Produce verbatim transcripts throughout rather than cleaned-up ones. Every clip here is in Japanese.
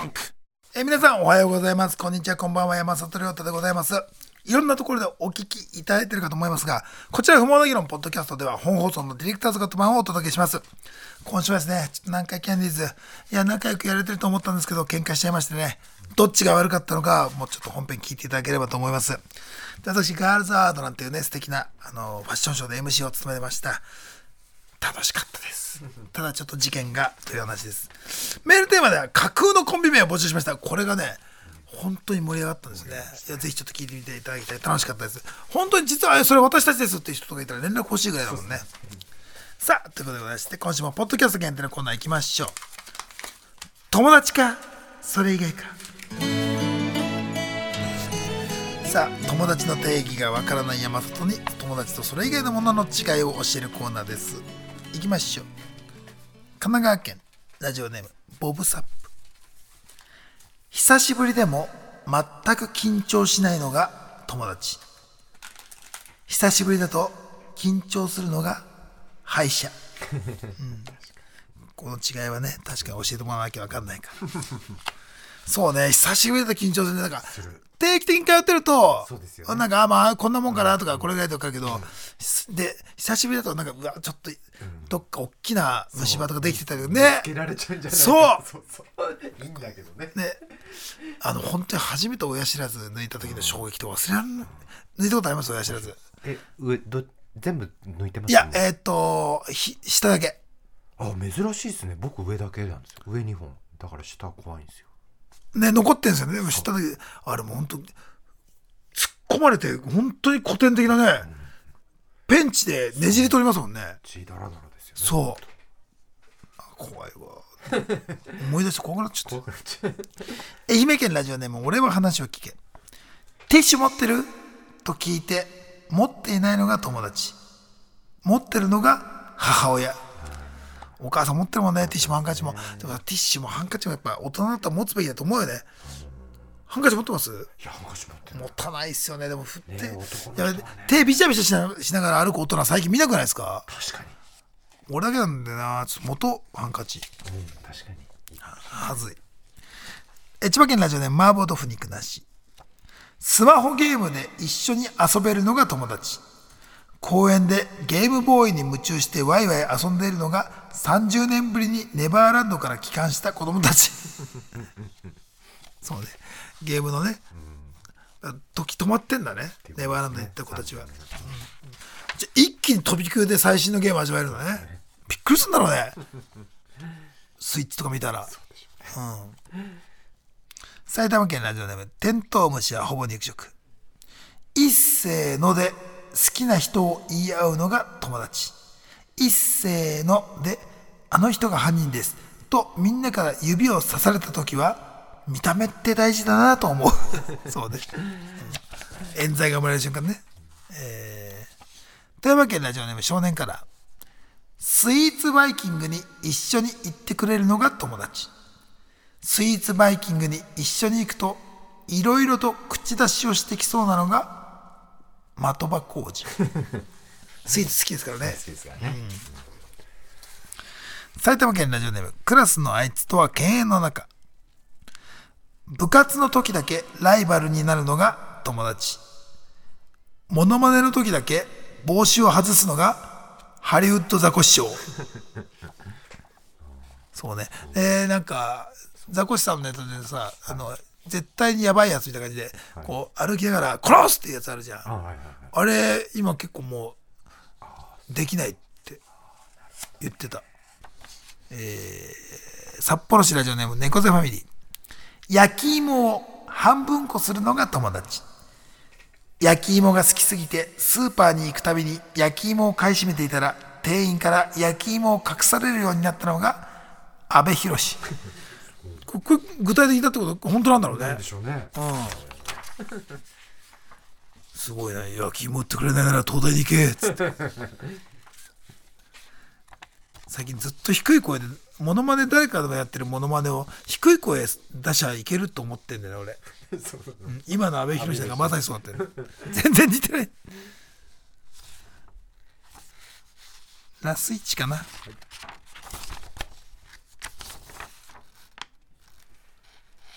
ンク。えー、皆さんおはようございます。こんにちは、こんばんは。山里亮太でございます。いろんなところでお聞きいただいているかと思いますが、こちら不毛な議論ポッドキャストでは本放送のディレクターズカット版をお届けします。今週はですね、ちょっと南海キャンディーズ、いや仲良くやれてると思ったんですけど喧嘩しちゃいましてね、どっちが悪かったのかもうちょっと本編聞いていただければと思います。で、私ガールズアートなんていうね素敵なあのファッションショーで エムシー を務めました。楽しかったです。ただちょっと事件がという話です。メールテーマでは架空のコンビ名を募集しました。これがね本当に盛り上がったんですね。いやぜひちょっと聞いてみていただきたい。楽しかったです。本当に実はそれ私たちですっていう人とかいたら連絡欲しいぐらいだもんね。さあということでございまして今週もポッドキャスト限定のコーナー行きましょう。友達かそれ以外か。さあ友達の定義がわからない山里に友達とそれ以外のものの違いを教えるコーナーです。行きましょう。神奈川県ラジオネームボブサップ。久しぶりでも全く緊張しないのが友達。久しぶりだと緊張するのが歯医者、うん、この違いはね確かに教えてもらわなきゃ分かんないからそうね、久しぶりだと緊張するね。なんか定期的に通ってると、ね、なんかあまあこんなもんかなとか、うん、これぐらいとかけど、うん、で久しぶりだとなんかうわちょっとどっか大きな虫歯とかできてたけどね、 つけられちゃうんじゃないか。 そうそうそういいんだけどね。 ね、あの本当に初めて親知らず抜いた時の衝撃と忘れられない。抜いたことあります？親知らず。 え、上ど全部抜いてます？ いやえー、っとひ下だけ。 あ、珍しいですね。僕上だけなんですよ。上にほんだから下怖いんですよね。残ってんですよね。でも下だけあれも本当突っ込まれて本当に古典的なね、うん、ペンチでねじり取りますもんね。 血だらだらですよね。 そう怖いわ思い出して怖くなっちゃった愛媛県ラジオネーム俺は話を聞け。ティッシュ持ってると聞いて持っていないのが友達、持ってるのが母親。お母さん持ってるもんね、ティッシュもハンカチも。だからティッシュもハンカチもやっぱ大人だったら持つべきだと思うよね。ハンカチ持ってます？ いやハンカチ持ってる。 持たないっすよね。でも振って、ね、 いや手ビチャビチャし な, しながら歩く大人最近見なくないですか？ 確かに俺だけなんだよな。ちょっと元ハンカチ、 うん、確かにはずい。え千葉県ラジオで麻婆豆腐肉なし。スマホゲームで一緒に遊べるのが友達。公園でゲームボーイに夢中してワイワイ遊んでいるのがさんじゅうねんぶりにネバーランドから帰還した子供たちそうね、ゲームのね、うん、時止まってんだね、ネバーランドに行った子たちは、うん、じゃ一気に飛び級で最新のゲーム味わえるのね。びっくりするんだろうねスイッチとか見たら、うん、埼玉県ラジオネームテントウムシはほぼ肉食。一せーので好きな人を言い合うのが友達。一せーのであの人が犯人ですとみんなから指を刺された時は見た目って大事だなと思うそうね、うん、冤罪が生まれる瞬間ね、えー、富山県ラジオネーム少年からスイーツバイキングに一緒に行ってくれるのが友達。スイーツバイキングに一緒に行くといろいろと口出しをしてきそうなのが的場浩二スイーツ好きですからね。 好きですからね、 うん、埼玉県ラジオネームクラスのあいつとは犬猿の中。部活の時だけライバルになるのが友達。モノマネの時だけ帽子を外すのがハリウッドザコシショウそうね、えー、なんかザコシさんのネタでさ、あの絶対にやばいやつみたいな感じで、はい、こう歩きながら殺すっていうやつあるじゃん。 あ,、はいはいはい、あれ今結構もうできないって言ってた。えー、札幌市ラジオネーム猫背ファミリー。焼き芋を半分こするのが友達。焼き芋が好きすぎてスーパーに行くたびに焼き芋を買い占めていたら店員から焼き芋を隠されるようになったのが阿部寛これ具体的だってこと本当なんだろうね。 でしょうね、 うん、すごいね。焼き芋売ってくれないなら東大に行けっつって最近ずっと低い声でモノマネ、誰かがやってるモノマネを低い声出しゃいけると思ってんだよね俺そうそう、うん、今の阿部寛だからまさにそうなってる全然似てない。ラスイッチかな、はい。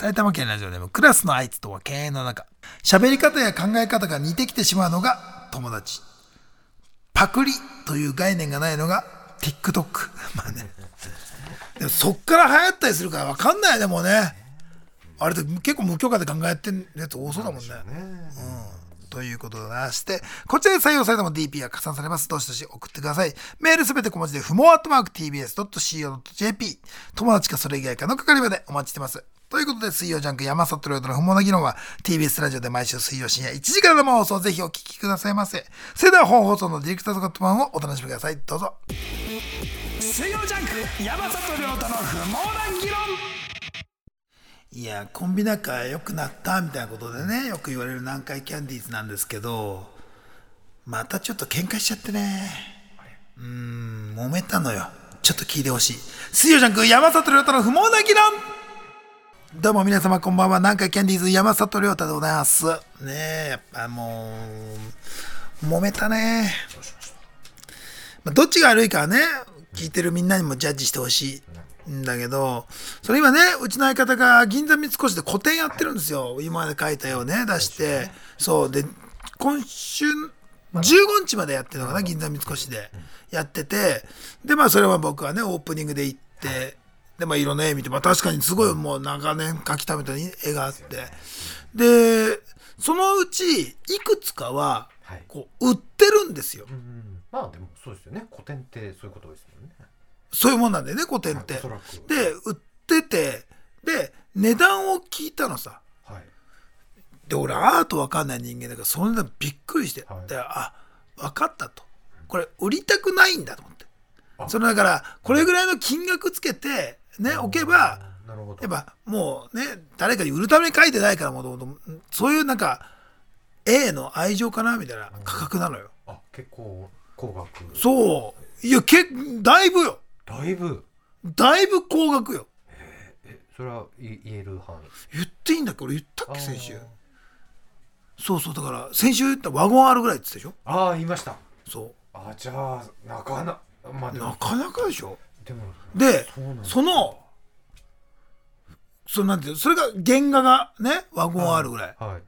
埼玉県ラジオネームクラスのあいつとは敬遠の中。喋り方や考え方が似てきてしまうのが友達。パクリという概念がないのが TikTok。 まあね、でもそっから流行ったりするから分かんないよね。もうね、あれって結構無許可で考えてるやつ多そうだもんね。うん、ということでなして、こちらで採用されたも ディーピー が加算されます。どしどし送ってください。メールすべて小文字で不毛アットマーク ティービーエスドットシーオードットジェーピー、 友達かそれ以外かの係までお待ちしてます。ということで、水曜ジャンク山里亮太の不毛な議論は ティービーエス ラジオで毎週水曜深夜いちじから生放送、ぜひお聞きくださいませ。それでは本放送のディレクターズカット版をお楽しみください。どうぞ。水曜ジャンク山里亮太の不毛な議論。いや、コンビ仲良くなったみたいなことでね、よく言われる南海キャンディーズなんですけど、またちょっと喧嘩しちゃってね。うーん、揉めたのよ。ちょっと聞いてほしい。水曜ジャンク山里亮太の不毛な議論。どうも皆様こんばんは。南海キャンディーズ山里亮太でございます。ねえ、やっぱもう揉めたね。まあ、どっちが悪いかはね、聞いてるみんなにもジャッジしてほしいんだけど、それ今ね、うちの相方が銀座三越で個展やってるんですよ。今まで描いた絵をね出して、そうで今週じゅうごにちまでやってるのかな、銀座三越でやってて、でまあそれは僕はねオープニングで行って、でまあいろんな絵見て、まあ確かにすごいもう長年描き溜めた絵があって、でそのうちいくつかはこう売ってるんですよ。 うんうん、まあでもそうですよね。古典ってそういうことですもんね。 そういうもんなんだよね、古典って。で売ってて、で値段を聞いたのさ。はい、で俺アートわかんない人間だからそんなびっくりして、はい、であ分かったと、これ売りたくないんだと思って、それだからこれぐらいの金額つけてね置けば、やっぱもうね誰かに売るために書いてないから、もともとそういうなんか A の愛情かなみたいな価格なのよ。 あ、結構高額。 そう、いやけだいぶよ。 だいぶだいぶ高額よ。 ええ、それは言える範囲。 言っていいんだっけ、俺言ったっけ先週。そうそう、だから先週言ったワゴンあるぐらいって言ったでしょ。 ああ言いました。 そう。 あ、じゃあなかな、まあ、 なかなかでしょ。 でもでそのそのなんていう、それが原画がねワゴンあるぐらい、はいはい、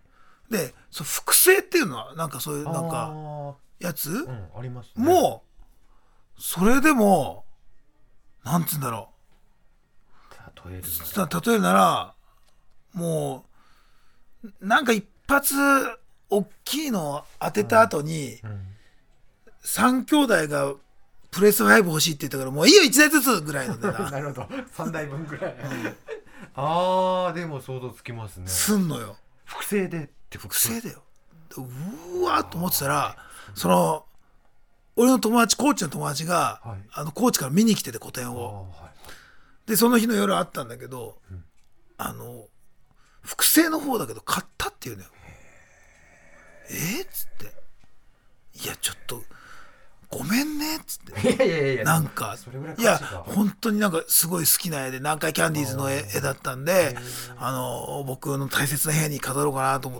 でその複製っていうのはなんかそういうなんかやつ、うん、ありますね。もうそれでもなんつうんだろう、例えるなら例えるならもうなんか一発大きいのを当てた後に、うんうん、さん兄弟がプレスファイブ欲しいって言ったから、もういいよいちだいずつぐらいの値段。 なるほど、さんだいぶんぐらい、うん、あーでも想像つきますね。 すんのよ。 複製でって複製だよ。うわーっと思ってたら、その俺の友達、コーチの友達が、はい、あのコーチから見に来てて個展を、はい、でその日の夜あったんだけど、うん、あの複製の方だけど買ったっていうのよ。えー、っつって、いやちょっとごめんねっつって、いやいやいや、なんかいや本当になんかすごい好きな絵で、南海キャンディーズの 絵, 絵だったんで、あの僕の大切な部屋に飾ろうかなと思って、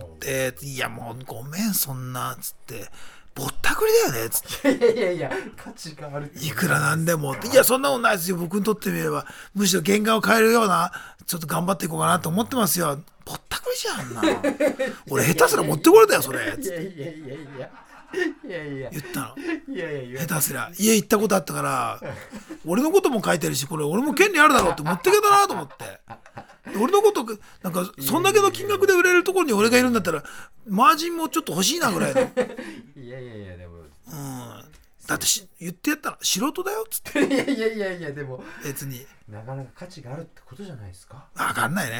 いやもうごめんそんなっつって、ぼったくりだよねっつって、 いやいやいや価値がある、 いくらなんでもって、いやそんなことないですよ、僕にとってみればむしろ原画を変えるようなちょっと頑張っていこうかなと思ってますよ。ぼったくりじゃんな俺下手すら持ってこれたよそれっつって、いやいやいやいやいやいや言ったの。いやいやいや、下手すら家行ったことあったから俺のことも書いてるし、これ俺も権利あるだろうって持ってけたなと思って、俺のことなんかそんだけの金額で売れるところに俺がいるんだったらマージンもちょっと欲しいなぐらいの。 いやいやいやでも、うん、 だってし言ってやったら素人だよっつって。 いやいやいやいや、でも別になかなか価値があるってことじゃないですか。 分かんないね、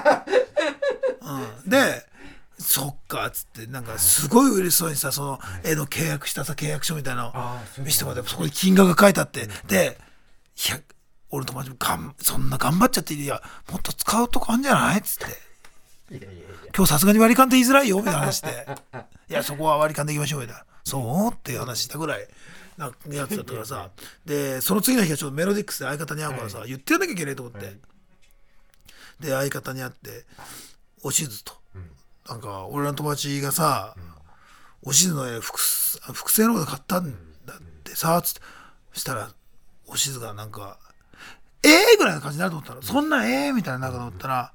うん、でそっかっつって、なんかすごい嬉しそうにさ、その絵の契約したさ契約書みたいなの見せてもらって、そこに金額が書いてあって、でいや俺の友達もがんそんな頑張っちゃって、いやもっと使うとこあるんじゃないっつって、いやいやいや今日さすがに割り勘って言いづらいよみたいな話でいやそこは割り勘でいきましょうみたいな、そうっていう話したぐらいなやつだったからさ、でその次の日はちょっとメロディックスで相方に会うからさ、はい、言ってやんなきゃいけないと思って、はい、で相方に会っておしずと、うん、なんか俺の友達がさ、うん、おしずの絵 複, 複製の方で買ったんだってさつって、そしたらおしずがなんかえーぐらいな感じになると思ったら、そんなえーみたいな中と思ったら、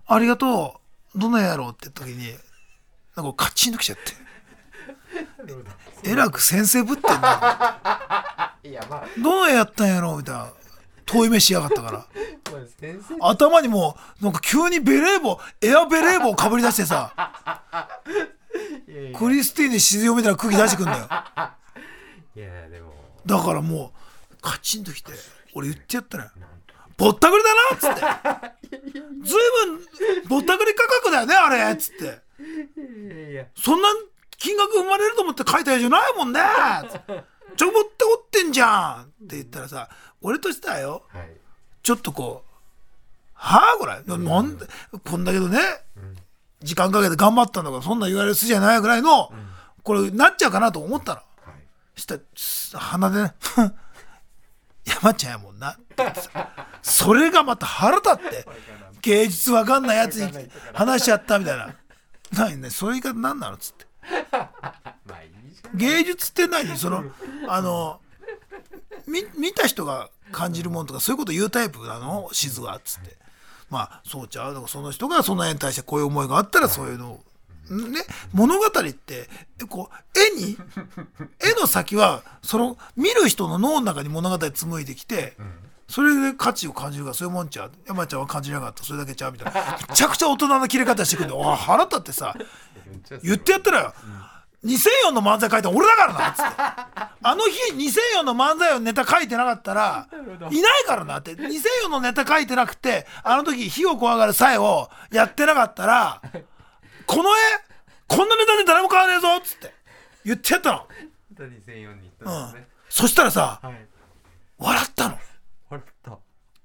ありがとうどの絵やろうって時になんかカチンときちゃってえらく先生ぶってんな。 いやまあどの絵やったんやろみたいな遠い目しやがったからまあ先生頭にもうなんか急にベレー帽エアベレー帽かぶり出してさいやいやクリスティーネ静代みたいな空気出してくんだよ。 いやでもだからもうカチンときて俺言ってやったねぼったくりだなっつってずいぶんぼったくり価格だよねあれっつっていやいやそんな金額生まれると思って描いた絵じゃないもんねっつってちょぼっておってんじゃんって言ったらさ俺としてはよはいちょっとこうはあぐらいなんでこんだけどね時間かけて頑張ったんだからそんな言われる筋じゃないぐらいのこれなっちゃうかなと思ったの。したら鼻でね山ちゃんやもんなって言ってさそれがまた腹立って芸術わかんないやつに話しちゃったみたいな何ねそういう言い方なんなのっつってまあいいじゃん芸術って何そのあの見見た人が感じるもんとかそういうこと言うタイプなのしずはっつってまあそうちゃうだからその人がその絵に対してこういう思いがあったらそういうのをね、物語ってこう絵に絵の先はその見る人の脳の中に物語紡いできてそれで価値を感じるからそういうもんちゃう山ちゃんは感じなかったそれだけちゃうみたいなめちゃくちゃ大人な切れ方してくるんでおい腹立ってさ言ってやったらよにせんよんの漫才書いたの俺だからなっつってあの日にせんよんの漫才のネタ書いてなかったらいないからなってにせんよんのネタ書いてなくてあの時火を怖がる際をやってなかったらこの絵こんなネタで誰も買わねえぞっつって言ってやったの。 にせんよんに行ったんですね、 うん、そしたらさ、 はい、 笑ったの笑った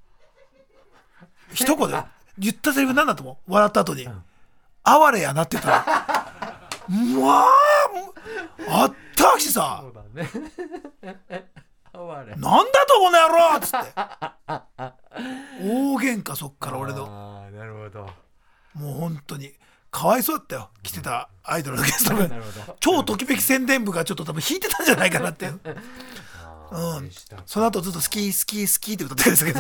一言で言ったセリフなんだと思う笑った後に、 うん、 哀れやなって言ったのまああったわきしさそうだね哀れなんだとこの野郎っつって大喧嘩そっから俺のあーなるほどもう本当にかわいそうだったよ来てたアイドルのゲストがなるほど超ときめき宣伝部がちょっと多分弾いてたんじゃないかなっていううんその後ずっと好き好き好きって歌ってるんですけど、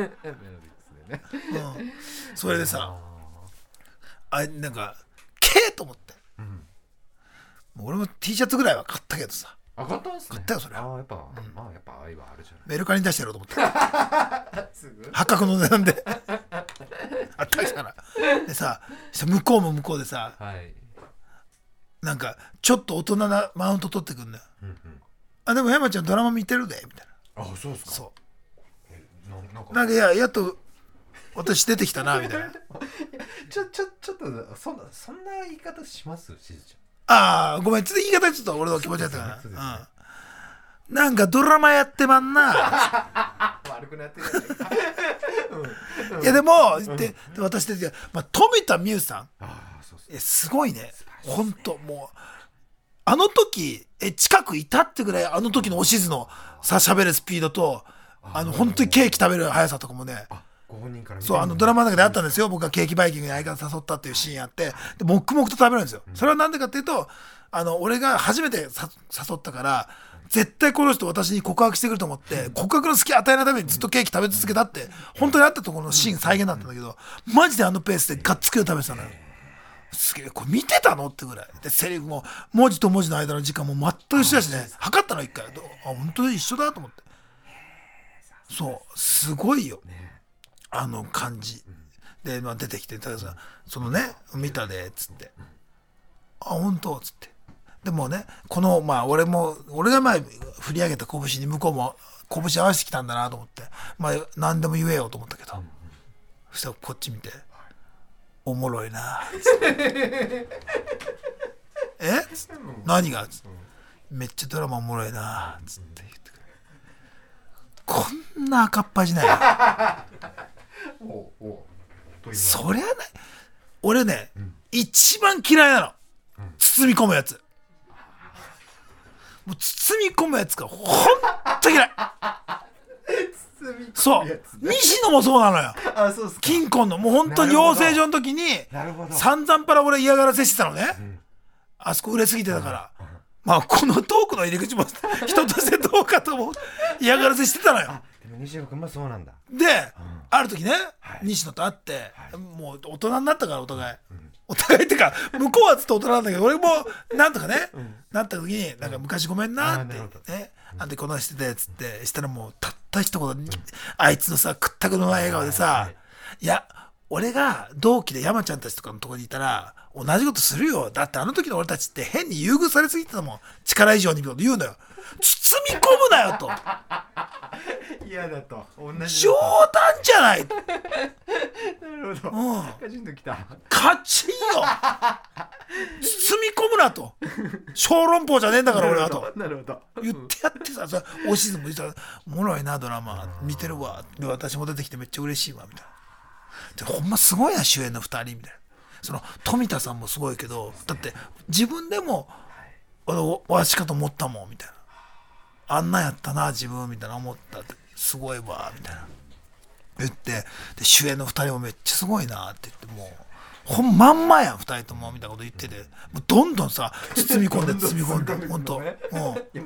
うん、それでさあなんかけーと思って、うん、もう俺も T シャツぐらいは買ったけどさあ買ったんすね買ったよそれあやっぱ、うん、まあやっぱ愛はあるじゃないメルカリに出してやろうと思って破格の値段であったきたらでさ向こうも向こうでさ、はい、なんかちょっと大人なマウント取ってくんだよ、うんうん、あでも山ちゃんドラマ見てるでみたいなあそうですかそうな, なんかなんかいややっと私出てきたなみたいなちょちょちょっとそんなそんな言い方しますしずちゃんああごめんちょっと言い方ちょっと俺の気持ちだったから、ねねうん、なんかドラマやってまんな悪くなってるじゃないかいやでも、うん、で私で、まあ、富田美優さんあそうそうすごいね本当もうあの時え近くいたってぐらいあの時のおしずのさ喋るスピードとあの本当にケーキ食べる速さとかもねご本人からそうあのドラマの中であったんですよ僕がケーキバイキングに相方誘ったっていうシーンあってで黙々と食べるんですよ、うん、それはなんでかっていうとあの俺が初めて誘ったから絶対この人私に告白してくると思って告白の隙与えないためにずっとケーキ食べ続けたって本当にあったところのシーン再現だったんだけどマジであのペースでガッツリ食べてたのよすげえこれ見てたのってぐらいでセリフも文字と文字の間の時間も全く一緒だしね測ったの一回あ本当に一緒だと思ってそうすごいよあの感じで、まあ、出てきてたださそのね見たでっつってあ本当っつってでもねこのまあ俺も俺が前振り上げた拳に向こうも拳合わせてきたんだなと思ってまあ何でも言えよと思ったけどそしたらこっち見ておもろいなえ何がめっちゃドラマおもろいなつって言ってくれこんな赤っ端じないおおそりゃない俺ね、うん、一番嫌いなの、うん、包み込むやつもう包み込むやつがほんと嫌いそう西野もそうなのよあそうすか金婚のもう本当に養成所の時に散々パラ俺嫌がらせしてたのね、うん、あそこ売れすぎてたから、うん、まあこのトークの入り口も人としてどうかと思う嫌がらせしてたのよでも西野君もそうなんだ。 で、 うん、 ある時ね、 はい、 西野と会って、はい、もう大人になったからお互い、 うん、 お互いってか向こうはずっと大人なんだけど俺もなんとかね、うん、なった時になんか昔ごめんなって、うん、ね、あんでこのしててっつってしたらもうたった一言、うん、あいつのさくったくのない笑顔でさ、はい、いや俺が同期で山ちゃんたちとかのとこにいたら同じことするよ。だってあの時の俺たちって変に優遇されすぎてたもん。力以上にこと言うのよ。包み込むなよと。 嫌だと。同じ冗談じゃない。なるほど。 うん。 カチンときた。 カチンよ。包み込むなと。小籠包じゃねえんだから俺はと。 なるほど。 言ってやってさ、おしずも言ってたら、おもろいなドラマ見てるわ。で私も出てきてめっちゃ嬉しいわみたいな。ほんますごいな主演のふたりみたいな。その富田さんもすごいけど、だって自分でもわしかと思ったもんみたいな。あんなやったな自分みたいな思ったってすごいわみたいな言って、で主演のふたりもめっちゃすごいなって言って、もうほんまんまやんふたりともみたいなこと言ってて、もうどんどんさ包み込んで包み込んでほんと、うん、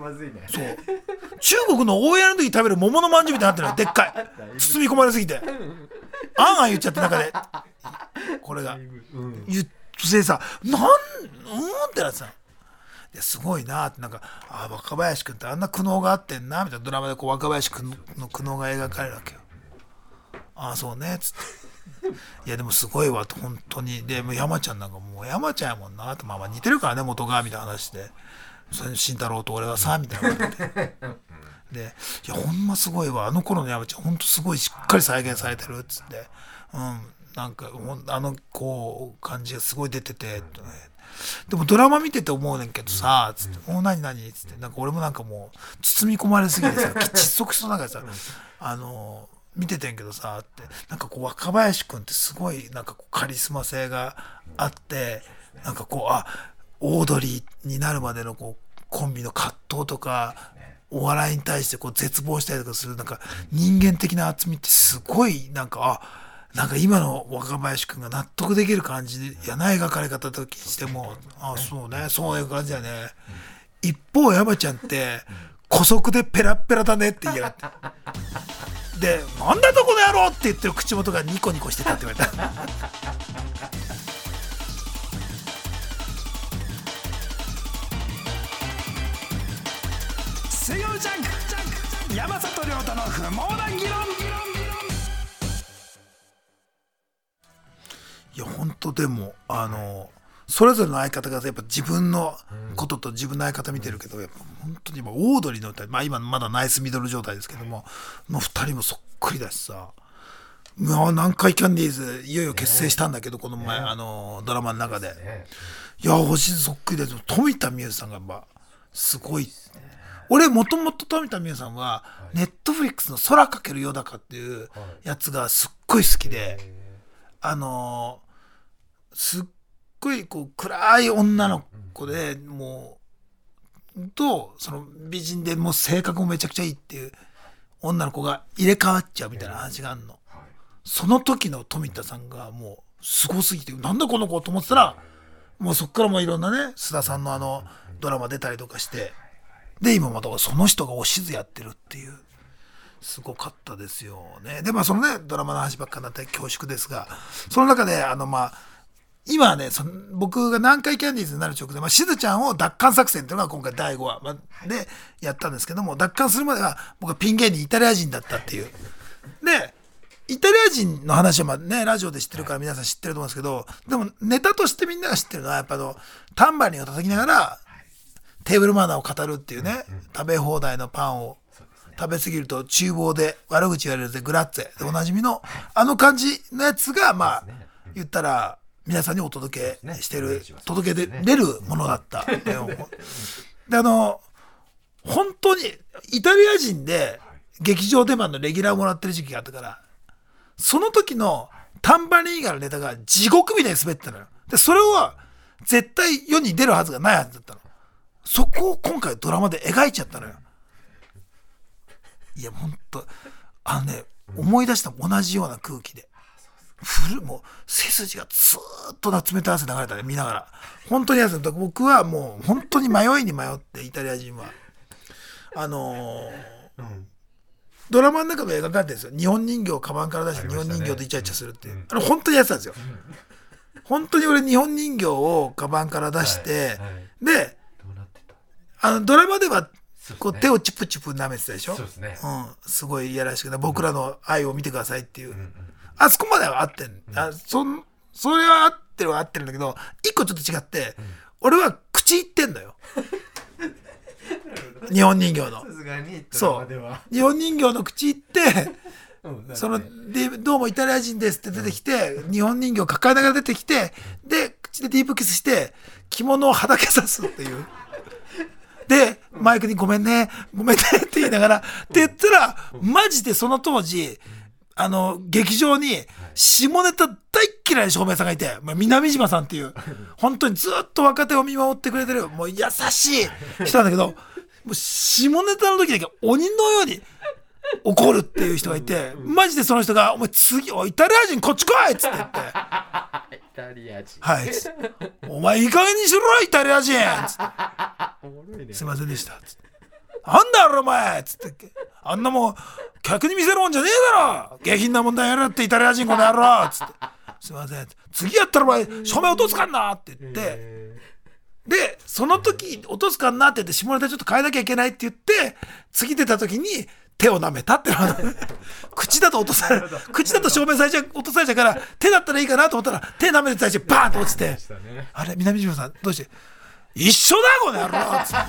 まずいね。 そう中国の大家の時食べる桃のまんじゅうみたいになってるのでっかい包み込まれすぎてあんあん言っちゃって中でこれが、うん、言ってさなんうんってなってさ、すごいなって、なんかあ若林君ってあんな苦悩があってんなみたいな、ドラマでこう若林君の苦悩が描かれるわけよ。ああそうねっつっていやでもすごいわと本当に。でも山ちゃんなんかもう山ちゃんやもんなって、まあまあ似てるからね元がみたいな話で、それ慎太郎と俺はさみたいなことででいやほんますごいわあの頃の山ちゃんほんとすごいしっかり再現されてるっつって、うんなんかあのこう感じがすごい出てて、ね、でもドラマ見てて思うねんけどさつって「お何何?」っつってなんか俺もなんかもう包み込まれすぎてさ窒息しそうながらさあの見ててんけどさってなんかこう若林君ってすごいなんかこうカリスマ性があってなんかこうあオードリーになるまでのこうコンビの葛藤とかお笑いに対してこう絶望したりとかするなんか人間的な厚みってすごいなんかあなんか今の若林くんが納得できる感じやな描かれ方としてもあそうねそういう感じだね。一方山ちゃんって姑息でペラッペラだねって言いやがってでなんだとこの野郎って言ってる口元がニコニコしてたって言われた水曜ジャンク山里亮太の不毛な議論。いや本当でもあのそれぞれの相方がやっぱ自分のことと自分の相方見てるけどやっぱ本当に今オードリーの歌、まあ今まだナイスミドル状態ですけどものふたりもそっくりだしさ、まあ南海キャンディーズいよいよ結成したんだけどこの前あのドラマの中でいや星そっくりだし富田美優さんがやっぱすごい。俺もともと富田美優さんはネットフリックスの空かけるよだかっていうやつがすっごい好きであのすっごいこう暗い女の子でもうとその美人でもう性格もめちゃくちゃいいっていう女の子が入れ替わっちゃうみたいな話があるの。その時の富田さんがもうすごすぎてなんだこの子と思ってたらもうそっからもいろんなね須田さんのあのドラマ出たりとかしてで今またその人がおしずやってるっていうすごかったですよね。でまあそのねドラマの話ばっかになって恐縮ですがその中であのまあ今はねその僕が南海キャンディーズになる直前、まあ、しずちゃんを奪還作戦っていうのが今回だいごわでやったんですけども奪還するまでは僕はピン芸人イタリア人だったっていうでイタリア人の話はまあねラジオで知ってるから皆さん知ってると思うんですけどでもネタとしてみんなが知ってるのはやっぱのタンバリンを叩きながらテーブルマナーを語るっていうね食べ放題のパンを食べ過ぎると厨房で悪口言われるぜグラッツェでおなじみのあの感じのやつがまあ言ったら皆さんにお届けしてる届け出るものだったであの本当にイタリア人で劇場出番のレギュラーをもらってる時期があったからその時のタンバリン以外のネタが地獄みたいに滑ってたのよ。でそれは絶対世に出るはずがないはずだったの。そこを今回ドラマで描いちゃったのよ。いや本当あのね思い出した同じような空気で古もう背筋がずーっとな冷たい汗流れたね見ながら本当に汗だ僕はもう本当に迷いに迷ってイタリア人はあのーうん、 ドラマの中で描かれてるんですよ。日本人形をカバンから出して日本人形とイチャイチャするっていう、あれ本当にやってたんですよ。本当に俺日本人形をカバンから出して、はいはい、でどうなってた？あのドラマではこう手をチュプチュプ舐めてたでしょ。そうですね、うん、すごいいやらしくて僕らの愛を見てくださいっていう、うんうん、あそこまでは合ってん、うん、あ そ, それは合ってるは合ってるんだけど一個ちょっと違って、うん、俺は口言ってんのよ日本人形の。さすがにそう日本人形の口言ってそのでどうもイタリア人ですって出てきて、うん、日本人形を抱えながら出てきて、で口でディープキスして着物をはだけさすっていうでマイクにごめんねごめんねって言いながらって言ったら、マジでその当時あの劇場に下ネタ大っ嫌いな照明さんがいて、南島さんっていう本当にずっと若手を見守ってくれてるもう優しい人なんだけど、もう下ネタの時だけ鬼のように怒るっていう人がいて、マジでその人が「お前次おイタリア人こっち来い!」っつって言って「イタリア人はい」つって「お前いい加減にしろイタリア人!」つって「すいませんでした」つって「なんだろお前!」つって「あんなもん客に見せるもんじゃねえだろ下品なもんだやるってイタリア人この野郎!」つって「すいません次やったらお前照明落とすかんな!」って言って、でその時落とすかんなって言って下ネタちょっと変えなきゃいけないって言って次出た時に手を舐めたってのは口だと落とされる口だと照明されちゃう落とされちゃうから手だったらいいかなと思ったら手舐めてたしバーンと落ちて、あれ南島さんどうして一緒だこの野郎っつ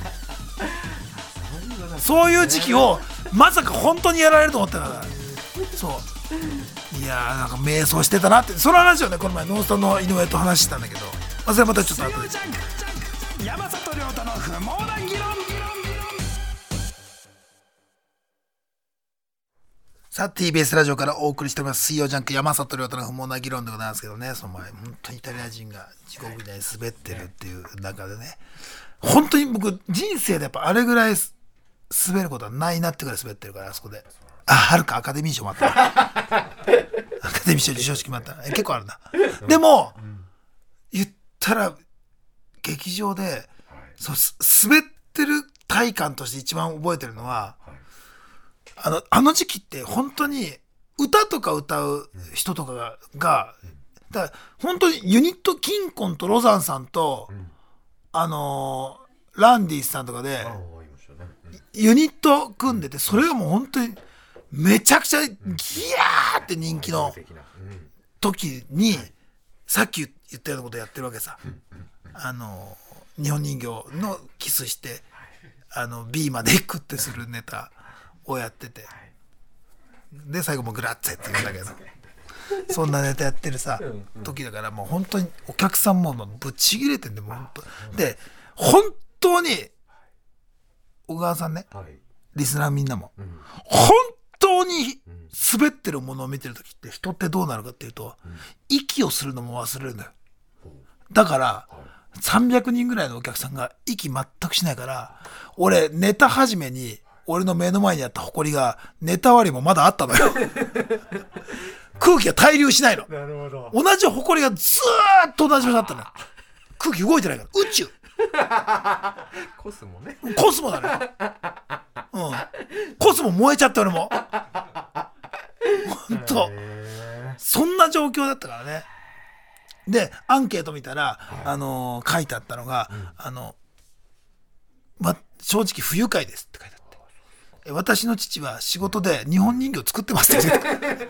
ってそういう時期をまさか本当にやられると思ってたから、そういやーなんか迷走してたなって、その話をねこの前ノンストの井上と話したんだけど、まあ、それまたちょっと後で山里亮太の不毛な議論。さあ ティービーエス ラジオからお送りしております水曜ジャンク山里亮太の不毛な議論でございますけどね、その前本当にイタリア人が地獄みたいに滑ってるっていう中でね、本当に僕人生でやっぱあれぐらい滑ることはないなってぐらい滑ってるから、あそこであはるかアカデミー賞もあったアカデミー賞授賞式もあった結構あるな。でも、うん、言ったら劇場で、はい、そう滑ってる体感として一番覚えてるのは、はい、あの、あの時期って本当に歌とか歌う人とかが、がだから本当にユニットキンコンとロザンさんと、うん、あのー、ランディスさんとかでユニット組んでて、それがもう本当にめちゃくちゃギヤーって人気の時にさっき言ったようなことやってるわけさ。あのー、日本人形のキスしてあの B まで行くってするネタをやってて、で最後もグラッツェって言うんだけどそんなネタやってるさ時だから、もう本当にお客さんもぶっちぎれてんで、もう本当で本当に小川さんね、リスナーみんなも本当に滑ってるものを見てる時って人ってどうなるかっていうと、息をするのも忘れるんだよ。だからさんびゃくにんぐらいのお客さんが息全くしないから、俺ネタ始めに俺の目の前にあった埃がネタ終わりもまだあったのよ空気が滞留しないの。なるほど。同じ埃がずーっと同じ場所だったのよ。空気動いてないから、宇宙コスモね、 コスモだね、うん、コスモ燃えちゃった俺もほんとそんな状況だったからね。でアンケート見たら、はい、あのー、書いてあったのが、うん、あの、ま、正直不愉快ですって書いてあって、私の父は仕事で日本人形作ってますって言って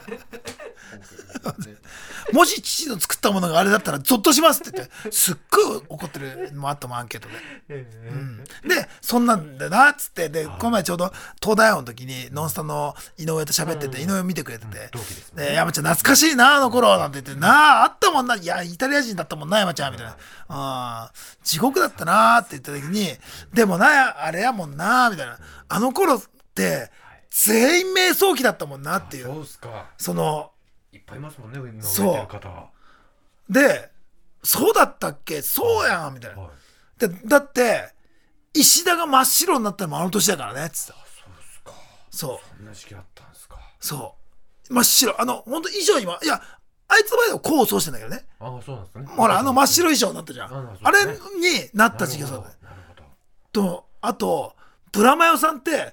もし父の作ったものがあれだったらゾッとしますって言ってすっごい怒ってるのもあったもんアンケートで、うん、でそんなんだなっつって、でこの前ちょうど東大王の時にノンスタの井上と喋ってて、井上見てくれてて、で山ちゃん懐かしいなあの頃なんて言って、なああったもんな、いやイタリア人だったもんな山ちゃんみたいな、あ地獄だったなって言った時に、でもなあれやもんなみたいな、あの頃って全員瞑想期だったもんなっていう、そうすか、そのいっぱいいますもんね、今見てる方は。 でそうだったっけ、そうやんみたいな、はい、でだって石田が真っ白になったのもあの年だからねっつって。そうですか。そう。 そんな時期あったんですか。 そう真っ白、あの本当衣装今、いやあいつの前ではこうそうしてんだけどね。 ああそうなんですね。 ほらあの真っ白衣装になったじゃん、あ, あれになった時期がそうだね。とあとブラマヨさんって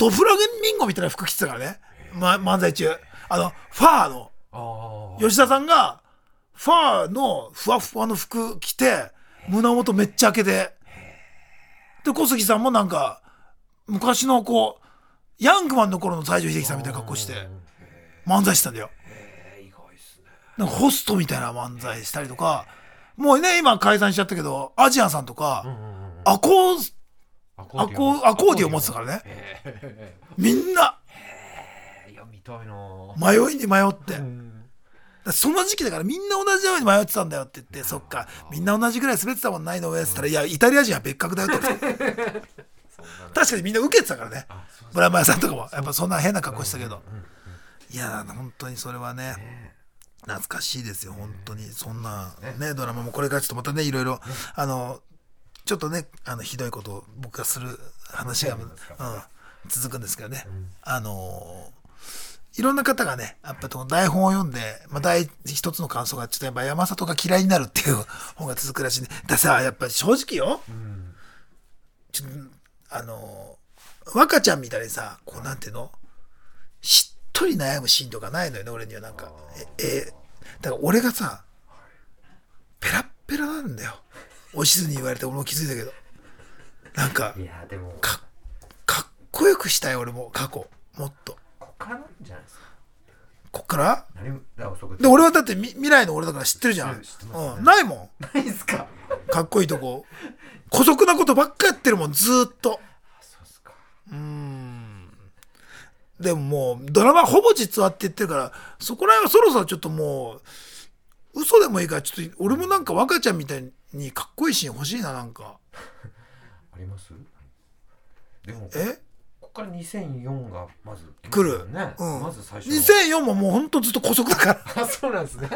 ドフラミンゴみたいな服着てたからね、ま、漫才中あのファーのあ吉田さんがファーのふわふわの服着て胸元めっちゃ開けて、で小杉さんもなんか昔のこうヤングマンの頃の西城秀樹さんみたいな格好して漫才してたんだよ。 へえ、意外ですね。 なんかホストみたいな漫才したりとか、もうね今解散しちゃったけどアジアンさんとか、 うんうんうん、 アコーアコアコーアコーディオン持ってたからね。 へみんなえ、いや見たいな。 迷いに迷って、 うん、 その時期だからみんな同じように迷ってたんだよって言って、そっかみんな同じぐらい滑ってたもんないの上って言ったら、いやイタリア人は別格だよって確かにみんな受けてたからね、ブラマヨさんとかもやっぱそんな変な格好したけど、いや本当にそれはね懐かしいですよ本当に。そんなねドラマもこれからちょっとまたねいろいろあのちょっとねあのひどいことを僕がする話が、うん、続くんですけどね、あのいろんな方がねやっぱり台本を読んで、まあ、第一つの感想がちょっとやっぱ山里が嫌いになるっていう本が続くらしいんで、ださやっぱり正直よ、うん、ちょっとあの若ちゃんみたいにさこうなんていうのしっとり悩むシーンとかないのよね俺には。なんかええだから俺がさペラッペラなんだよおしずに言われて俺も気づいたけど、なんかいやでもか, かっこよくしたい俺も過去もっとこっからなんじゃないですか。 こっから何で俺はだって未来の俺だから知ってるじゃん、うん、ないもんないですか。 かっこいいとこ姑息なことばっかやってるもんずーっと。 そうっすか。 うーんでももうドラマほぼ実話って言ってるからそこら辺はそろそろちょっともう嘘でもいいからちょっと俺もなんか若ちゃんみたいにかっこいいシーン欲しいななんかあります。でもえここからにせんよんがまず来る、 ね、 うん、 まず最初にせんよんももうほんとずっと姑息だからあそうなんですね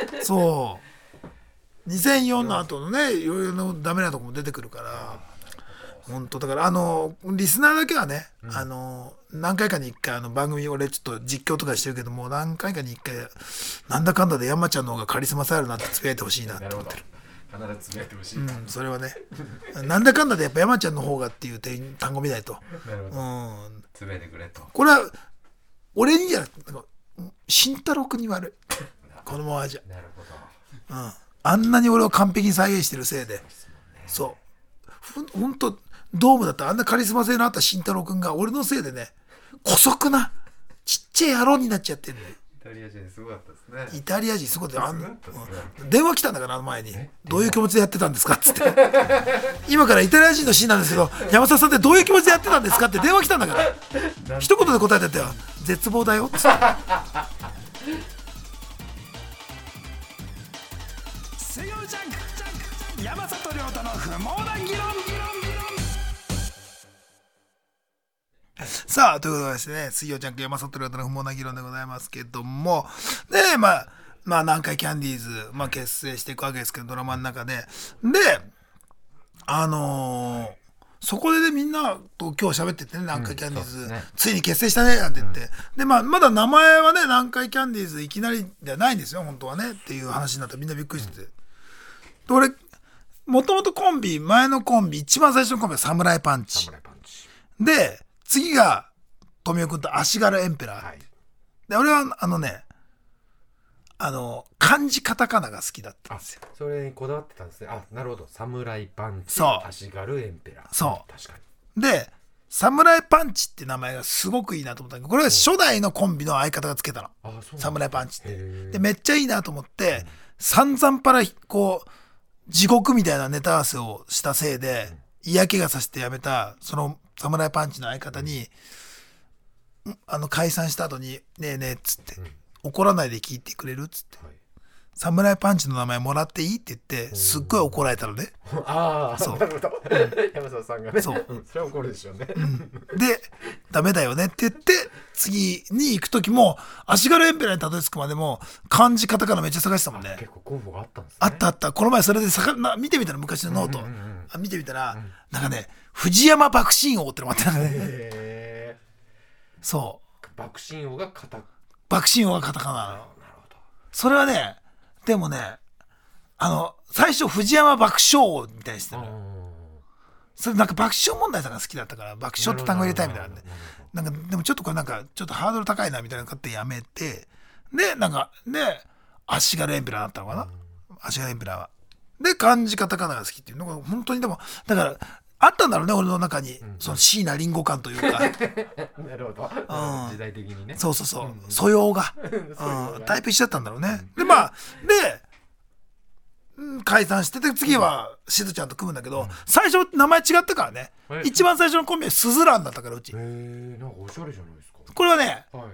そうにせんよんの後のねいろいろなダメなとこも出てくるから本当だからあのリスナーだけはね、うん、あの何回かにいっかいあの番組俺ちょっと実況とかしてるけども何回かにいっかいなんだかんだで山ちゃんの方がカリスマ性あるなってつぶやいてほしいなって思ってる。 必ずつぶやいてほしい、 うん、それはねなんだかんだでやっぱ山ちゃんの方がっていう単語見ないとなるほど、 うん、 つぶやいてくれと。ここれは俺にじゃなくて慎太郎君に悪いこのままじゃなるほど、 うん、あんなに俺を完璧に再現してるせいでそうほんとドームだったらあんなカリスマ性のあった慎太郎君が俺のせいでね姑息なちっちゃい野郎になっちゃってるんだよ。 イタリア人すごかったですね。 イタリア人すごいあん、うん、電話来たんだからあの前にどういう気持ちでやってたんですかっつって今からイタリア人のシーンなんですけど山里さんってどういう気持ちでやってたんですかって電話来たんだから一言で答えてたよ絶望だよっつって水曜ジャンク山里亮太の不毛な議論。さあということでですね水曜ジャンク山里亮太の不毛な議論でございますけどもねまあまあ南海キャンディーズ、まあ、結成していくわけですけどドラマの中でであのー、そこでねみんなと今日喋っててね南海キャンディーズ、うんね、ついに結成したねなんて言って、うん、でまあまだ名前はね南海キャンディーズいきなりではないんですよ本当はねっていう話になってみんなびっくりしてて、うん、で俺もともとコンビ前のコンビ一番最初のコンビはサムライパンチで次が富岡君と足軽エンペラー、はい、で俺はあのねあの漢字カタカナが好きだったんですよ。 それにこだわってたんですね。あなるほどサムライパンチ足軽エンペラーそう確かにでサムライパンチって名前がすごくいいなと思ったけどこれは初代のコンビの相方がつけたの、うん、サムライパンチってでめっちゃいいなと思って、うん、散々パラこう地獄みたいなネタ合わせをしたせいで、うん、嫌気がさせてやめたそのサムライパンチの相方に、うん、あの解散した後にねえねえっつって、うん、怒らないで聞いてくれるっつって、はい、サムライパンチの名前もらっていいって言ってすっごい怒られたのね。 ああそうなるほど、うん、山里さんがねそう、 うん、それは怒るでしょうね、 うん、でダメだよねって言って次に行く時も足軽エンペラーにたどり着くまでも漢字カタカナめっちゃ探してたもんね。 結構候補があったんですね。 あったあったこの前それでさかな見てみたら昔のノート、うんうんうん、あ見てみたら、うん、なんかね藤山爆心王ってのもあってなんかねへそう爆心王がカタ爆心王がカタカナなの。 なるほど。 それはねでもねあの最初藤山爆笑王みたいにしてるのよ。 それなんか爆笑問題さんが好きだったから爆笑って単語入れたいみたいなんで、なんかでもちょっとこれなんかちょっとハードル高いなみたいなの買ってやめて、でなんかで足軽エンペラーだったのかな、足軽エンペラーはで漢字カタカナが好きっていうのが本当にでもだからあったんだろうね俺の中に、うん、その椎名林檎感というかなるほど、うん、時代的にねそうそうそう、うん、素養が、うん、タイプ一緒だったんだろうね、うん、でまあで解散してて次はしずちゃんと組むんだけど、うん、最初名前違ったからね、一番最初のコンビはスズランだったからうち。へえ、なんかおしゃれじゃないですか。 これはね、はい、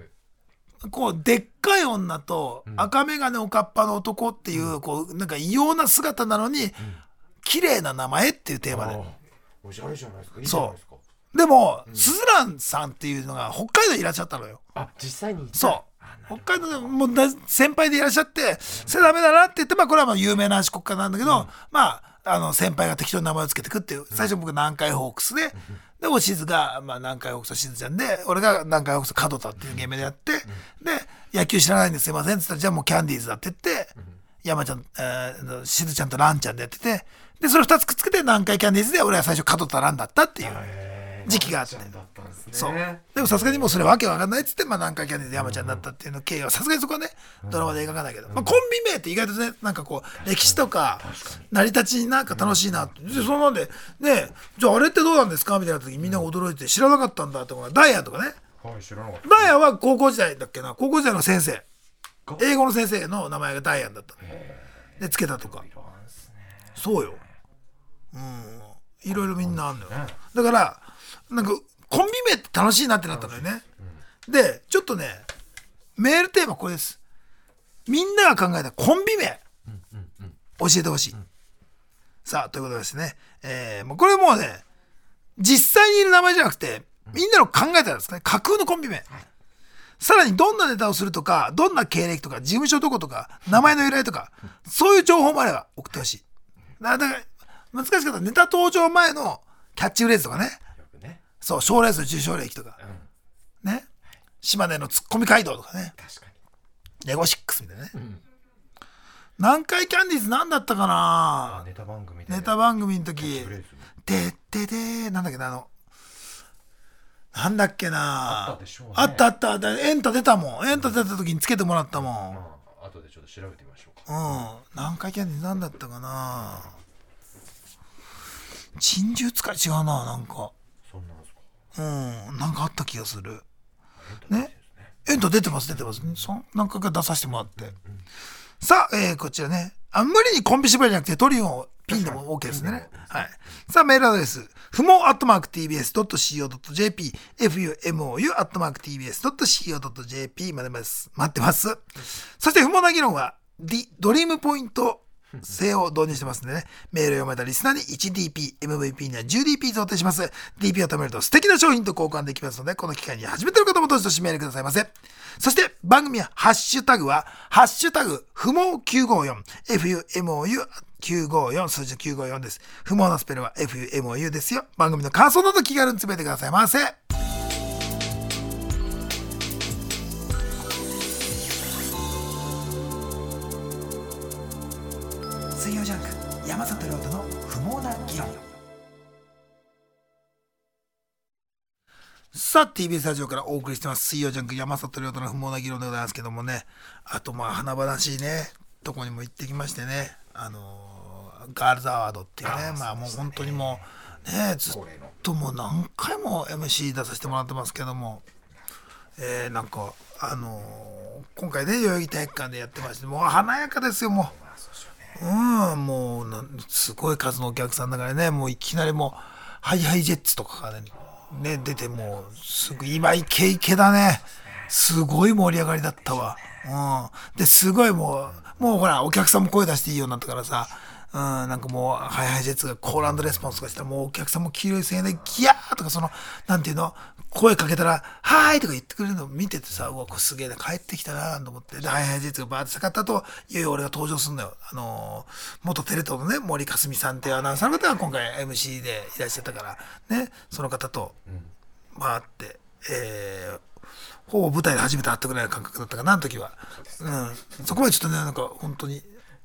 こうでっかい女と赤眼鏡おかっぱの男っていう、うん、こうなんか異様な姿なのに、うん、綺麗な名前っていうテーマで。 おしゃれじゃないですか。いいじゃないですか。 そうでも、うん、スズランさんっていうのが北海道にいらっしゃったのよ。 あ、実際にそう北海道でもう先輩でいらっしゃって、うん、それダメだなって言って、まあこれはまあ有名な四国家なんだけど、うん、まああの先輩が適当に名前をつけてくっていう、最初僕南海ホークスで、うん、でおしずが、まあ、南海ホークスはしずちゃんで、俺が南海ホークス門田っていう芸名でやって、うん、で野球知らないんですいませんって言ったら、じゃあもうキャンディーズだって言って、うん、山ちゃん、えー、しずちゃんとランちゃんでやってて、でそれふたつくっつけて南海キャンディーズで俺は最初門田ランだったっていう時期があって、そうでもさすがにもうそれわけわかんないっつって、まあ、南海キャンディーズで山ちゃんだったっていうの経緯はさすがにそこはねドラマで描かないけど、まあ、コンビ名って意外とねなんかこう歴史とか成り立ちなんか楽しいなって、でそんなんでね、じゃああれってどうなんですかみたいな時にみんな驚いて知らなかったんだとか、ダイヤとかね、 はい、知らなかった。 ダイヤは高校時代だっけな、高校時代の先生、英語の先生の名前がダイアンだったでつけたとか、そうよ、うん、いろいろみんなあんのよ。だからなんかコンビ名って楽しいなってなったのよね、うん、でちょっとねメールテーマこれです。みんなが考えたコンビ名、うんうんうん、教えてほしい、うん、さあということですね、えー、もうこれもうね実際にいる名前じゃなくてみんなの考えたんですね、架空のコンビ名、はい、さらにどんなネタをするとかどんな経歴とか事務所どことか名前の由来とかそういう情報もあれば送ってほしい。だから難しかったらネタ登場前のキャッチフレーズとかね、ね、そう賞レースの受賞歴とか、うん、ね、島根のツッコミ街道とかね、確かにレゴシックスみたいなね、うん、南海キャンディーズなんだったかな、 ネタ番組ネタ番組の時でってでなんだっけな、あのなんだっけな、 あったでしょうね、 あったあったあった、エンタ出たもん、エンタ出た時につけてもらったもん、 まあ後でちょっと調べてみましょうか。 うん、南海キャンディーズなんだったかな、珍獣使い違うな、なんかそんなんですか、 うん、なんかあった気がするね。エンタ出てます出てます、そ何回か出させてもらって、うんうん、さあ、えー、こちらね、あ無理にコンビ縛りじゃなくてトリオンをピンでも OK ですね。はい。さあメールアドレスふもアットマーク ティービーエスドットシーオードットジェーピー エフユーエムオーユー アットマーク ティービーエスドットシーオードットジェーピー までます待ってます。そして不毛な議論はドリームポイント制を導入してますんでね、メールを読まれたリスナーに ワンディーピー、エムブイピー には テンディーピー 贈呈します。ディーピー を貯めると素敵な商品と交換できますので、この機会に初めての方もどうぞメールくださいませ。そして番組はハッシュタグはハッシュタグ不毛きゅうごよん エフユーエムオーユーきゅうごよん 数字きゅうごよんです。不毛のスペルは エフユーエムオーユー ですよ。番組の感想など気軽に詰めてくださいませ。水曜ジャンク山里亮太の不毛な議論。さあ ティービーエス ラジオからお送りしてます水曜ジャンク山里亮太の不毛な議論でございますけどもね、あとまあ華々しいねとこにも行ってきましてね、あのー、ガールズアワードっていうね、まあもう本当にもうねずっともう何回も エムシー 出させてもらってますけども、えー、なんかあのー、今回ね代々木体育館でやってまして、もう華やかですよもう。うん、もうすごい数のお客さんだからね、もういきなりもうハイハイジェッツとかが ね, ね出て、もうすぐ今イケイケだね、すごい盛り上がりだったわ。うん、ですごいもうもうほらお客さんも声出していいようになったからさ、うん、なんかもうハイハイジェッツがコール&レスポンスとかしたらもうお客さんも黄色い声援でギャーとか、そのなんていうの声かけたらはーいとか言ってくれるのを見ててさ、うわこれすげえな帰ってきたなと思って、でハイハイジェッツがバーって下がった後、いよいよ俺が登場するんだよ。あのー、元テレ東のね森かすみさんっていうアナウンサーの方が今回 エムシー でいらっしゃったからね、その方と回って、えーほぼ舞台で初めて会ったぐらいの感覚だったかなあの時は。うん、そこまでちょっとねなんか本当に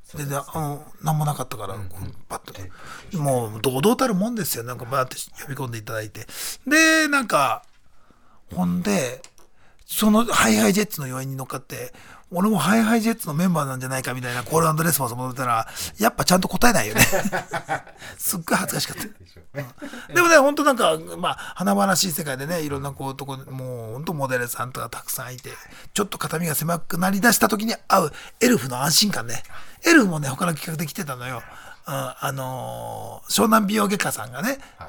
全然あの何もなかったから、うん、パッともう堂々たるもんですよ。なんかバーって呼び込んでいただいて、でなんかほんでそのハイハイジェッツの要因に乗っかって俺もハイハイジェッツのメンバーなんじゃないかみたいなコール&レスポンスも出たらやっぱちゃんと答えないよねすっごい恥ずかしかった、うん、でもね本当なんかまあ華々しい世界でねいろんなこうとこもう本当モデルさんとかたくさんいてちょっと肩身が狭くなりだした時に会うエルフの安心感ね。エルフもね他の企画で来てたのよ、うん、あのー、湘南美容外科さんがね、はい、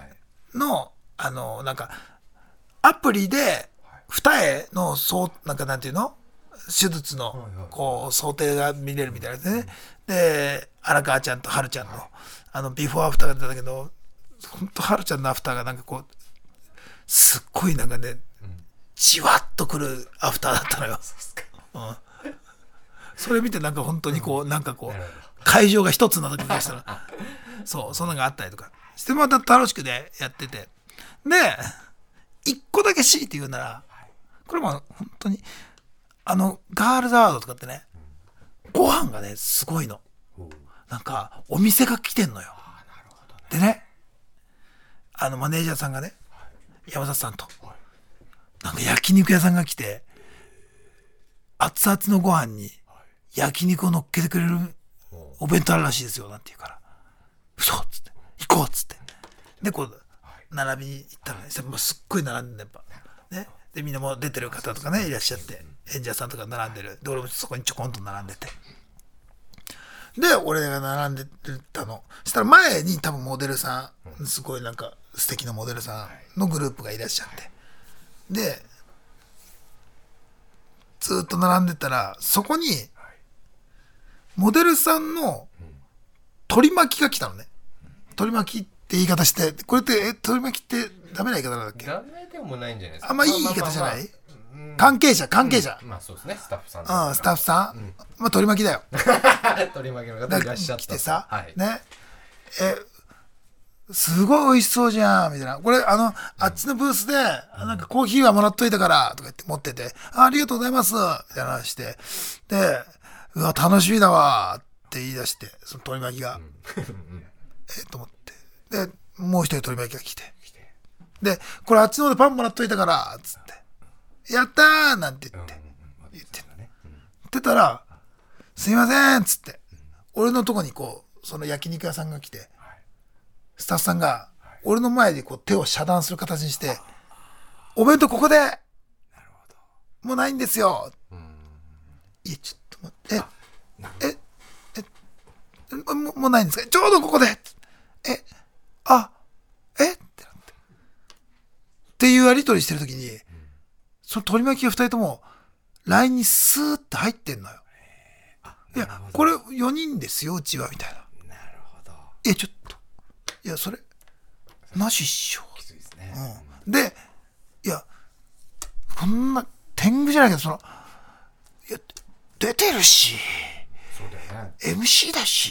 のあのー、なんかアプリで二重のそうなんかなんていうの手術のこう想定が見れるみたいなやつね。で荒川ちゃんとはるちゃんのあのビフォーアフターが出たけど本当はるちゃんのアフターがなんかこうすっごいなんかねじわっとくるアフターだったのよ。うん、それ見てなんか本当にこうなんかこう会場が一つになった気がしたらそうそんなのがあったりとかしてまた楽しくねやっててで一個だけ強いて言うならこれも本当にあのガールズアワードとかってねご飯がねすごいのなんかお店が来てんのよ。でねあのマネージャーさんがね山里さんとなんか焼肉屋さんが来て熱々のご飯に焼肉を乗っけてくれるお弁当あるらしいですよなんて言うから嘘っつって行こうっつってでこう並びに行ったらねもうすっごい並んでやっぱねでみんなもう出てる方とかねいらっしゃって演者さんとか並んでるで俺もそこにちょこんと並んでてで俺が並んでたのそしたら前に多分モデルさんすごいなんか素敵なモデルさんのグループがいらっしゃってでずっと並んでたらそこにモデルさんの取り巻きが来たのね。取り巻きって言い方してこれってえ取り巻きってダメな言い方なんだっけ。 ダメでもないんじゃないですか。 あんまいい言い方じゃない、まあまあまあ、関係者関係者、 うん、まあそうですねスタッフさんうんスタッフさん、うん、まあ取り巻きだよ取り巻きの方いらっしゃった来てさ、 はい、 ねえすごい美味しそうじゃんみたいなこれあのあっちのブースで、うん、なんかコーヒーはもらっといたからとか言って持ってて あ, ありがとうございますみたいな話してでうわ楽しみだわって言い出してその取り巻きが、うん、えと思ってでもう一人取り巻きが来てでこれあっちの方でパンもらっといたからっつってやったーなんて言って言って言ってたらすいませんっつって俺のとこにこうその焼肉屋さんが来てスタッフさんが俺の前でこう手を遮断する形にしてお弁当ここでもうないんですよ。いやちょっと待ってえええもうもうないんですかちょうどここでえあえってなってっていうやり取りしてる時にその取り巻きがふたりとも ライン にスーッて入ってんのよ。いやこれよにんですようちはみたいな。 なるほど。 えちょっといやそれなしっしょ。 きついですね、 うん、でいやこんな天狗じゃないけどそのいや出てるしそうだよねエムシー だし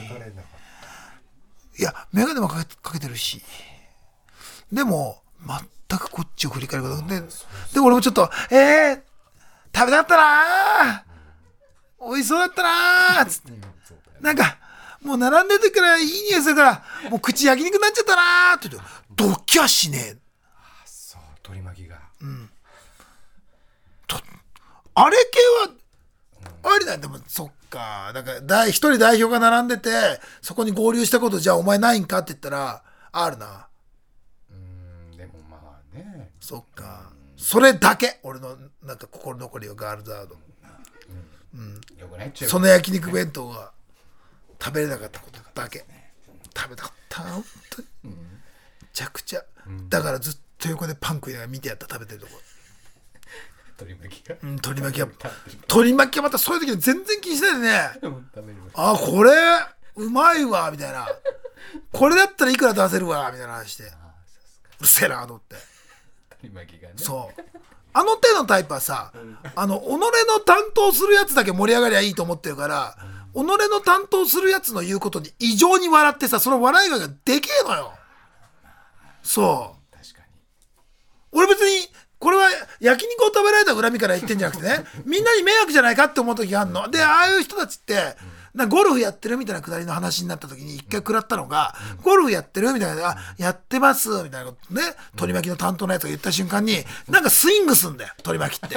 いや眼鏡もかけ、かけてるしでも全くこっちを振り返ることでで俺もちょっとえー、食べたかったなー、うん、美味しそうだったなーつって、うん、なんかもう並んでる時からいい匂いするからもう口焼肉になっちゃったなーって言ってドッキャしねえ。 あそう取り巻きがうんとあれ系はありだでもそっかだから一人代表が並んでてそこに合流したことじゃあお前ないんかって言ったらあるな。 うーんでもまあねそっかそれだけ俺のなんか心残りよガールズアード、うんうん、 よくないっちゃうその焼肉弁当が食べれなかったことだけ食べたかった本当に、うん、めちゃくちゃ、うん、だからずっと横でパン食いながら見てやった食べてるとこ取り巻きが、 うん、取り巻きが取り巻きがまたそういう時に全然気にしないでねあこれうまいわみたいなこれだったらいくら出せるわみたいな話してうるせえなと思って取り巻きがねそうあの手のタイプはさ、うん、あの己の担当するやつだけ盛り上がりゃいいと思ってるから、うん、己の担当するやつの言うことに異常に笑ってさその笑い声がでけえのよ。そう確かに俺別にこれは焼肉を食べられた恨みから言ってんじゃなくてね、みんなに迷惑じゃないかって思う時があるので、ああいう人たちってなんかゴルフやってるみたいなくだりの話になった時に一回食らったのが、ゴルフやってるみたいな、あやってますみたいなことね、取り巻きの担当のやつが言った瞬間になんかスイングすんだよ取り巻きって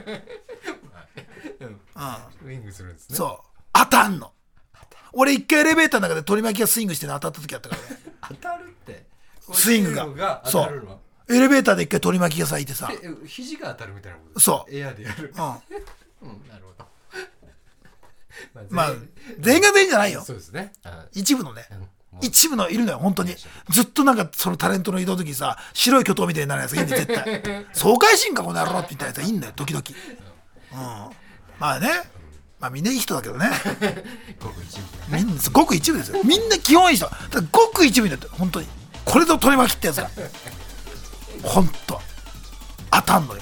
うん、スイングするんですね。 そう当たんの。俺一回エレベーターの中で取り巻きがスイングしてるの当たった時あったからね当たるってスイングがが当たるの。 エレベーターで一回取り巻きがさいてさ、 え肘が当たるみたいなこと。 そうエアでやる。 うん、うん、 なるほどまあ全員が全員じゃないよ。 そうですね。 一部のね、 うん、 一部のいるのよ本当に。ずっとなんかそのタレントの移動の時にさ、白い巨頭みたいになるやつがいいんだよ絶対爽快心かこの野郎みたいなやつがいいんだよ時々、うん、まあね、まあみんないい人だけどねごく一部、ね、 みんなごく一部ですよ。みんな基本いい人だからごく一部になって本当にこれと取り巻きってやつが本当当たんのよ。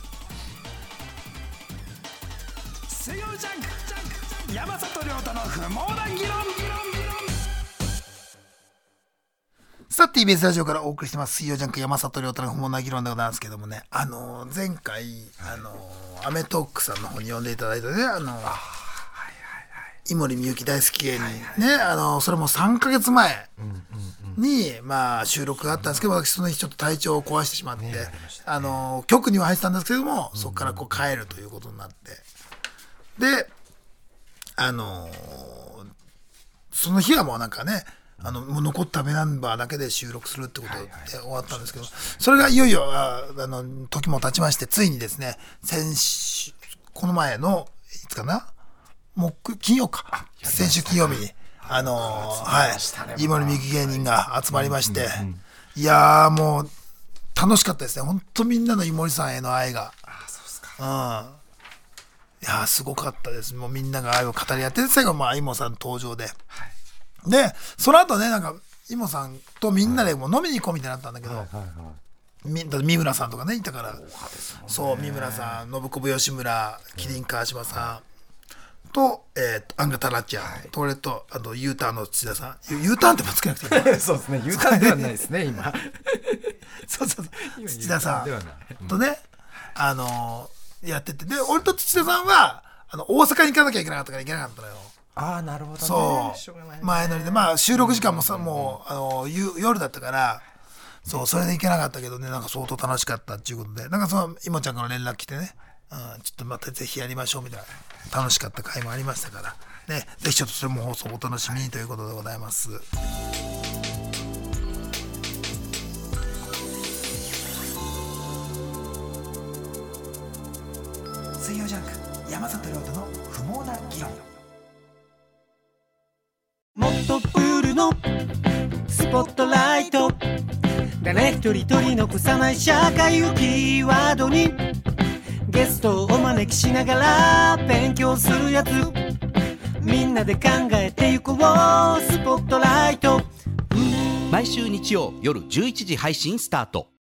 水曜ジャンク山里亮太の不毛な議論。さあ ティービーエス ラジオからお送りしてます水曜ジャンク山里亮太の不毛な議論でございますけどもね、あのー、前回あのー、アメトークさんの方に呼んでいただいたね、あのー、井森美幸大好き芸人、はいはいね、あのー、それもさんかげつまえに、まあ、収録があったんですけど、私その日ちょっと体調を壊してしまって、ねあのー、局には入ってたんですけども、そこからこう帰るということになってであのー、その日はもうなんかね、あのもう残ったメンバーだけで収録するってことで終わったんですけど、それがいよいよ あ, あの時も経ちまして、ついにですね、先週この前のいつかな木金曜か先週金曜日にあのー、はい井森美幸芸人が集まりまして、うんうんうん、いやーもう楽しかったですね本当。みんなの井森さんへの愛が、 あそうですか、 うんいやすごかったです。もうみんなが愛を語り合って、最後まあイモさん登場で、はい、でその後ねなんかイモさんとみんなでもう飲みに行こうみたいになったんだけど、はいはいはい、みだ三村さんとかねいたから、そう三村さん、信子吉村、麒麟川島さんと、えー、とアンガタラッチャー、はい、と俺とあと U ターンの土田さん、 U ターンってもつけなくていいそうですね U ターンではないですね今そうそうそう土田さんとね、あのーやってて、で俺と土田さんはあの大阪に行かなきゃいけなかったから行けなかったのよ。 ああなるほどね。 そう前乗りで、まあ収録時間もさもうあの夜だったから、そうそれで行けなかったけどね、なんか相当楽しかったっていうことで、なんかそのいもちゃんから連絡来てね、うん、ちょっとまたぜひやりましょうみたいな楽しかった回もありましたからね、ぜひちょっとそれも放送お楽しみにということでございます。水曜ジャンク山里亮太の不毛な議論。 もっとプールのスポットライト、誰一人取り残さない社会をキーワードにゲストをお招きしながら勉強するやつ、みんなで考えてゆこうスポットライト。 毎週日曜夜じゅういちじ配信スタート。